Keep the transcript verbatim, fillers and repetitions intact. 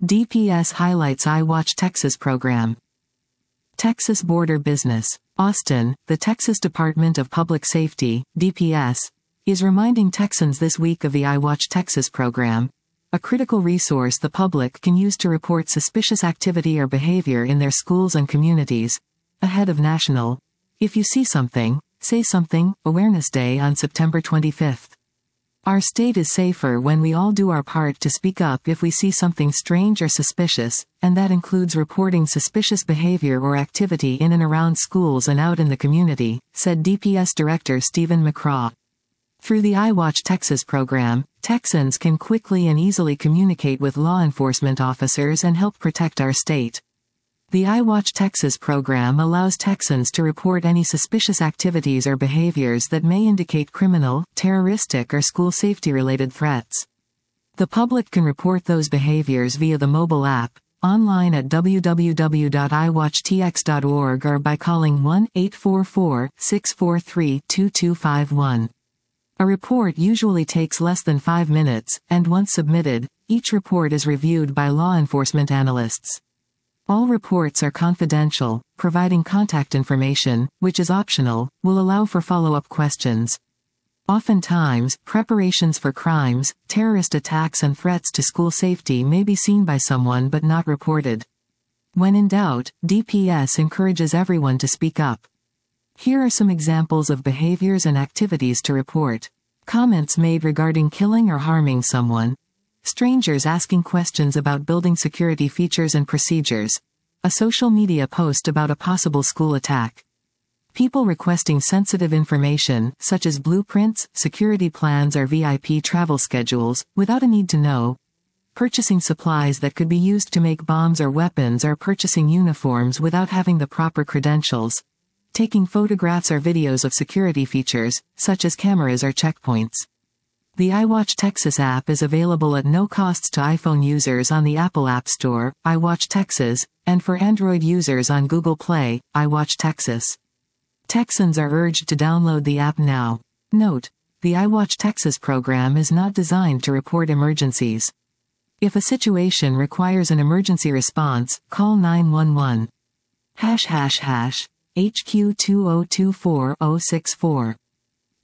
D P S highlights iWatch Texas program. Texas Border Business. Austin, the Texas Department of Public Safety, D P S, is reminding Texans this week of the iWatch Texas program, a critical resource the public can use to report suspicious activity or behavior in their schools and communities, ahead of National If You See Something, Say Something Awareness Day on September twenty-fifth. Our state is safer when we all do our part to speak up if we see something strange or suspicious, and that includes reporting suspicious behavior or activity in and around schools and out in the community, said D P S Director Stephen McCraw. Through the iWatch Texas program, Texans can quickly and easily communicate with law enforcement officers and help protect our state. The iWatch Texas program allows Texans to report any suspicious activities or behaviors that may indicate criminal, terroristic or school safety-related threats. The public can report those behaviors via the mobile app, online at w w w dot i watch t x dot org or by calling one eight four four, six four three, two two five one. A report usually takes less than five minutes, and once submitted, each report is reviewed by law enforcement analysts. All reports are confidential. Providing contact information, which is optional, will allow for follow-up questions. Oftentimes, preparations for crimes, terrorist attacks and threats to school safety may be seen by someone but not reported. When in doubt, D P S encourages everyone to speak up. Here are some examples of behaviors and activities to report. Comments made regarding killing or harming someone. Strangers asking questions about building security features and procedures. A social media post about a possible school attack. People requesting sensitive information, such as blueprints, security plans or V I P travel schedules, without a need to know. Purchasing supplies that could be used to make bombs or weapons or purchasing uniforms without having the proper credentials. Taking photographs or videos of security features, such as cameras or checkpoints. The iWatch Texas app is available at no costs to iPhone users on the Apple App Store, iWatch Texas, and for Android users on Google Play, iWatch Texas. Texans are urged to download the app now. Note: the iWatch Texas program is not designed to report emergencies. If a situation requires an emergency response, call nine one one. Hash hash hash. H Q two zero two four zero six four.